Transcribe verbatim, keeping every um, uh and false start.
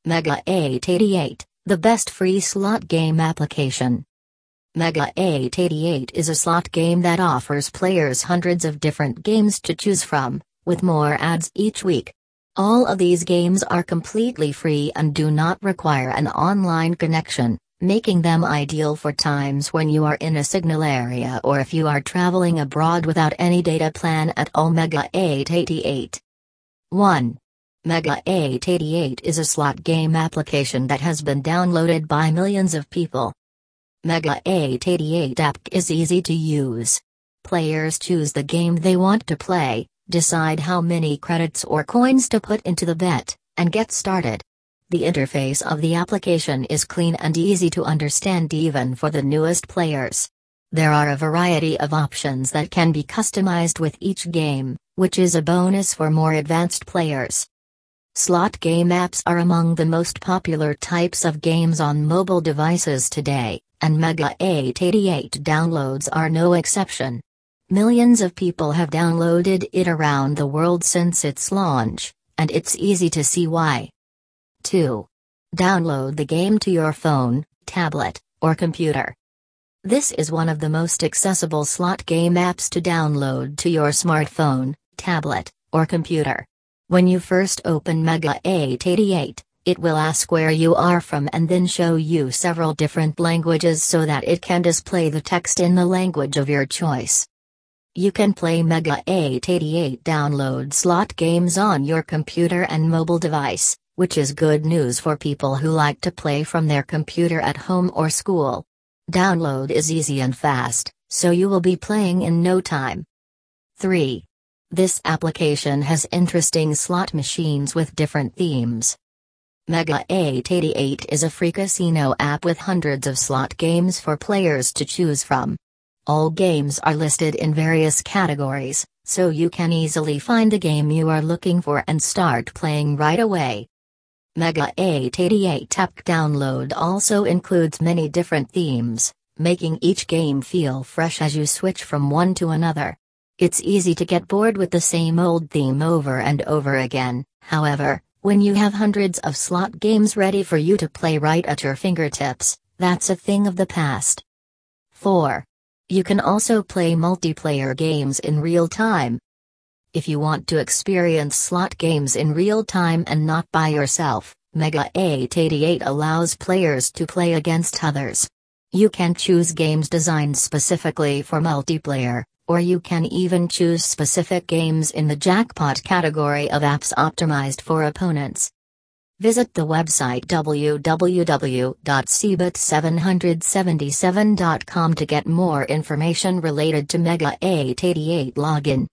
Mega eight eighty-eight, the best free slot game application. Mega eight eighty-eight is a slot game that offers players hundreds of different games to choose from, with more ads each week. All of these games are completely free and do not require an online connection, making them ideal for times when you are in a signal area or if you are traveling abroad without any data plan at all. Mega eight eighty-eight. one. Mega eight eighty-eight is a slot game application that has been downloaded by millions of people. Mega eight eighty-eight app is easy to use. Players choose the game they want to play, decide how many credits or coins to put into the bet, and get started. The interface of the application is clean and easy to understand even for the newest players. There are a variety of options that can be customized with each game, which is a bonus for more advanced players. Slot game apps are among the most popular types of games on mobile devices today, and Mega eight eighty-eight downloads are no exception. Millions of people have downloaded it around the world since its launch, and it's easy to see why. two. Download the game to your phone, tablet, or computer. This is one of the most accessible slot game apps to download to your smartphone, tablet, or computer. When you first open Mega eight eighty-eight, it will ask where you are from and then show you several different languages so that it can display the text in the language of your choice. You can play Mega eight eighty-eight download slot games on your computer and mobile device, which is good news for people who like to play from their computer at home or school. Download is easy and fast, so you will be playing in no time. three. This application has interesting slot machines with different themes. Mega eight eighty-eight is a free casino app with hundreds of slot games for players to choose from. All games are listed in various categories, so you can easily find the game you are looking for and start playing right away. Mega eight eighty-eight app download also includes many different themes, making each game feel fresh as you switch from one to another. It's easy to get bored with the same old theme over and over again, however, when you have hundreds of slot games ready for you to play right at your fingertips, that's a thing of the past. four. You can also play multiplayer games in real time. If you want to experience slot games in real time and not by yourself, Mega eight eighty-eight allows players to play against others. You can choose games designed specifically for multiplayer, or you can even choose specific games in the jackpot category of apps optimized for opponents. Visit the website w w w dot c b i t seven seven seven dot com to get more information related to Mega eight eighty-eight login.